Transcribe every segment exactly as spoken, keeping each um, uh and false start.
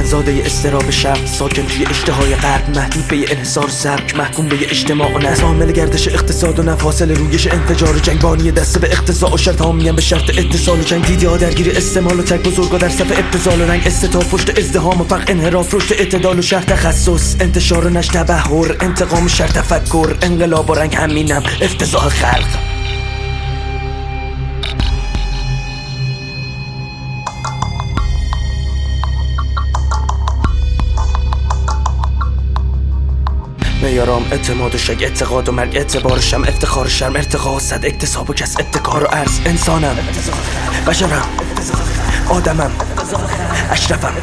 من زاده استراب شرق، ساکن توی اشتهای غرب، محدود به یه انحصار سبک، محکوم به یه اجتماع و نسل، عامل گردش اقتصاد و نفاصل رویش انفجار و جنگ، بانی دسته به اقتصاع و شرط حامیم به شرط اتصال و جنگ، دیدی ها درگیر استعمال و تک بزرگا در صف ابتذال و رنگ، استتاب پشت ازدهام و فرق، انحراف رشد اعتدال و شرط تخصص، انتشار و نشر تبحر، انتقام شرط تفکر، انقلاب و رنگ، همینم افتضاح خلق. میارام اعتماد و شک، اعتقاد و مرگ، اعتبارشم افتخار، شرم ارتقا، صد اکتساب و کس ابتکار و عرض، انسانم، بشرم، آدمم، اشرفم.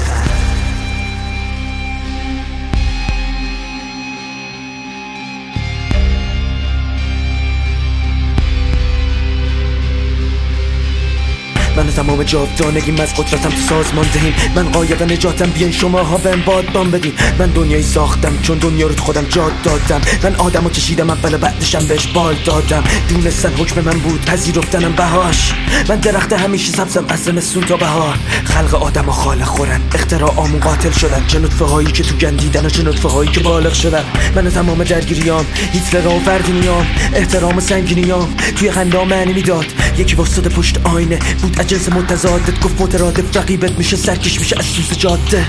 من تمام جاودانگیم از قدرتم تو سازمان دهیم، من قایق نجاتم، بیاین شماها بهم بادبان بدین. من دنیایی ساختم چون دنیا رو تو خودم جاد دادم، من آدمو کشیدم اول و بعدشم بهش بال دادم، دونستن حکم من بود، پذیرفتنم بهاش. من درخت همیشه سبزم از زمستون تا بهار، خلق آدم و خالق خورن، اختراعامون قاتل شدن، چه نطفه هایی که تو گندیدن و چه نطفه هایی که بالغ شدن. من تمام درگیریام، هیتلر و فردینیام، احترام و سنگینیام، توی خنده معنی میداد، یکی واسطه پشت آینه بود جنس متضادت، گفت مترادف رقیبت میشه، سرکش میشه از سوز جاده.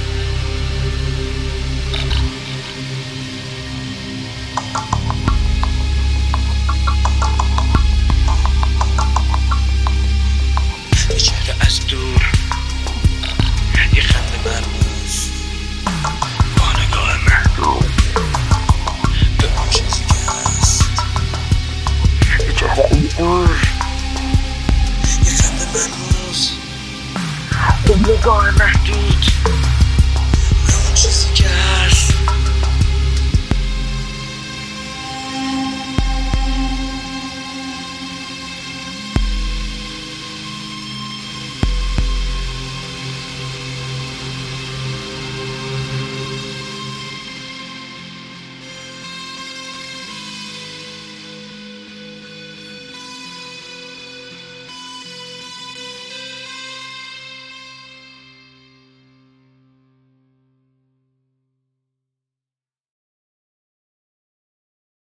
یه چهره از دور، یه خنده مرموز، با نگاه محدود به اون چیزی که هست. یه چهره از دور، یه خنده مرموز، با نگاه محدود به اون چیزی که هست.